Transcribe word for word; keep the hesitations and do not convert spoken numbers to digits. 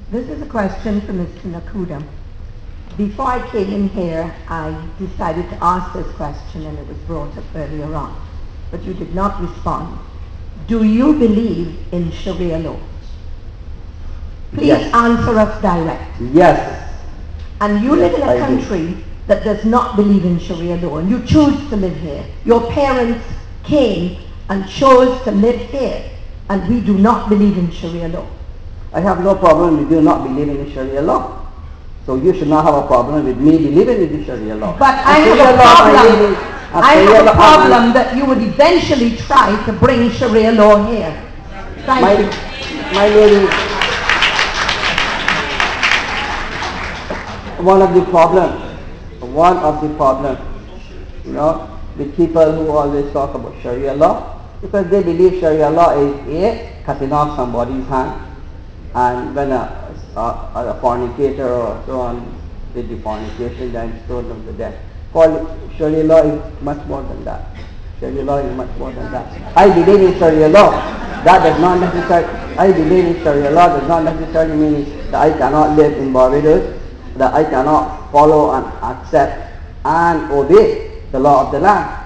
This is a question for Mister Nakuda. Before I came in here, I decided to ask this question and it was brought up earlier on. But you did not respond. Do you believe in Sharia law? Please Yes. answer us direct. Yes. And you Yes, live in I a do. country that does not believe in Sharia law and you choose to live here. Your parents came and chose to live here and we do not believe in Sharia law. I have no problem with you not believing in Sharia law. So you should not have a problem with me believing in the Sharia law. But I And have Sharia a law, I problem. really- and I Sharia have a law, I problem that you would eventually try to bring Sharia law here. Thank My, you. my lady, one of the problems, one of the problems, you know, with people who always talk about Sharia law, because they believe Sharia law is A, cutting off somebody's hand, and when a, a, a fornicator or so on did the fornication, then stone them to death. For Sharia law is much more than that. Sharia law is much more than that. I believe in Sharia law. That does not necessarily, I believe in Sharia law does not necessarily mean that I cannot live in Barbados, that I cannot follow and accept and obey the law of the land.